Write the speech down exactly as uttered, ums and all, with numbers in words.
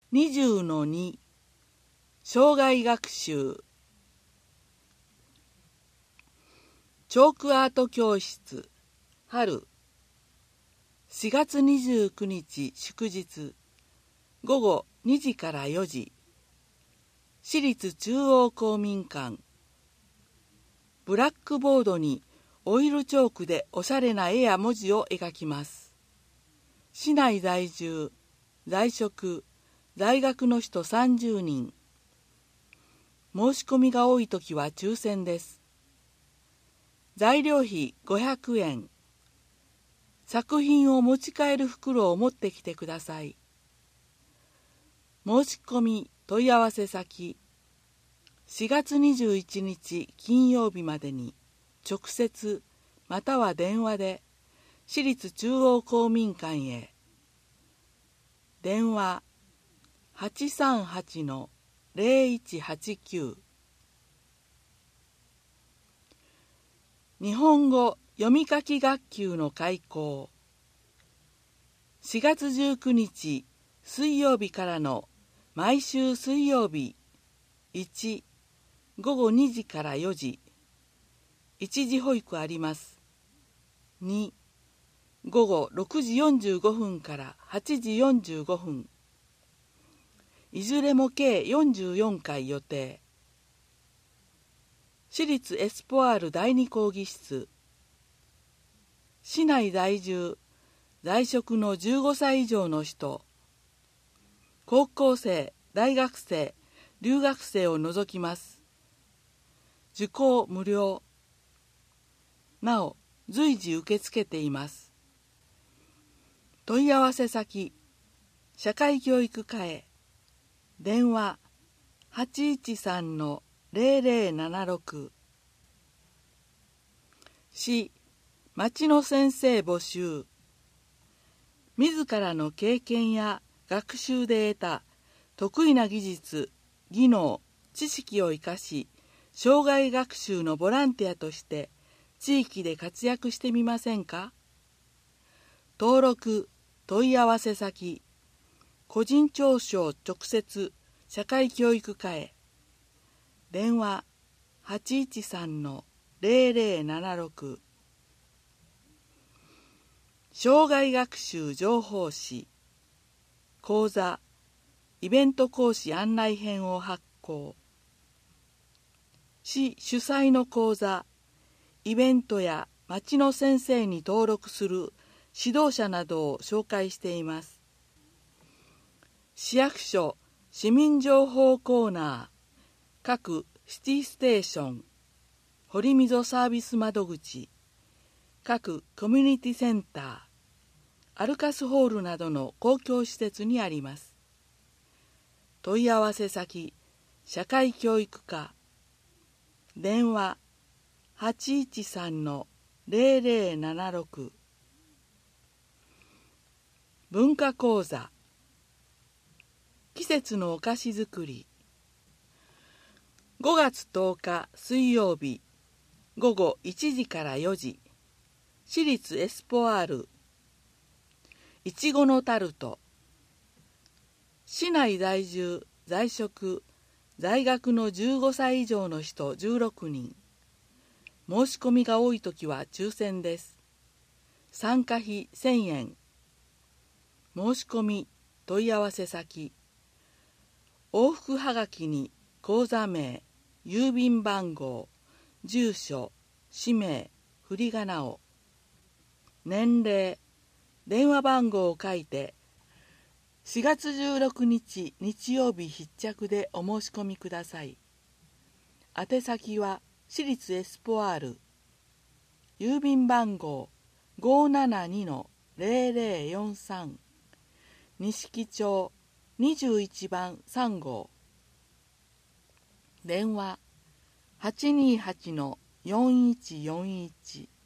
にじゅうのに 障害学習チョークアート教室春しがつにじゅうくにち祝日ごごにじからよじ市立中央公民館ブラックボードにオイルチョークでおしゃれな絵や文字を描きます。市内在住、在職、在学の人さんじゅうにん。申し込みが多いときは抽選です。材料費ごひゃくえん。作品を持ち帰る袋を持ってきてください。申し込み問い合わせ先しがつにじゅういちにち金曜日までに直接または電話で市立中央公民館へ。電話 はちさんはちのゼロいちはちきゅう。日本語読み書き学級の開講しがつじゅうくにち水曜日からの毎週水曜日いちごごにじからよじ一時保育あります。にごごろくじよんじゅうごふんからはちじよんじゅうごふんいずれも計よんじゅうよんかい予定。市立エスポアールだいに講義室市内在住在職のじゅうごさい以上の人高校生、大学生、留学生を除きます。受講無料。なお、随時受け付けています。問い合わせ先、社会教育課へ。電話 はちいちさんのゼロゼロななろく。市、町の先生募集。自らの経験や学習で得た得意な技術、技能、知識を生かし、障害学習のボランティアとして地域で活躍してみませんか？登録、問い合わせ先、個人聴取直接社会教育課へ。電話 はちいちさんのゼロゼロななろく。障害学習情報誌講座イベント講師案内編を発行。市主催の講座イベントや町の先生に登録する指導者などを紹介しています。市役所市民情報コーナー各シティステーション堀溝サービス窓口各コミュニティセンターアルカスホールなどの公共施設にあります。問い合わせ先社会教育課電話 はちいちさんのゼロゼロななろく。文化講座季節のお菓子作りごがつとおか水曜日ごごいちじからよじ市立エスポアールいちごのタルト市内在住在職在学のじゅうごさい以上の人じゅうろくにん申し込みが多いときは抽選です。参加費せんえん申し込み問い合わせ先往復はがきに口座名郵便番号住所氏名振り仮名を年齢電話番号を書いてしがつじゅうろくにち日曜日必着でお申し込みください。宛先は市立エスポアール郵便番号 ごーななにのゼロゼロよんさん 錦町にじゅういちばんさんごう電話 はちにーはちのよんいちよんいち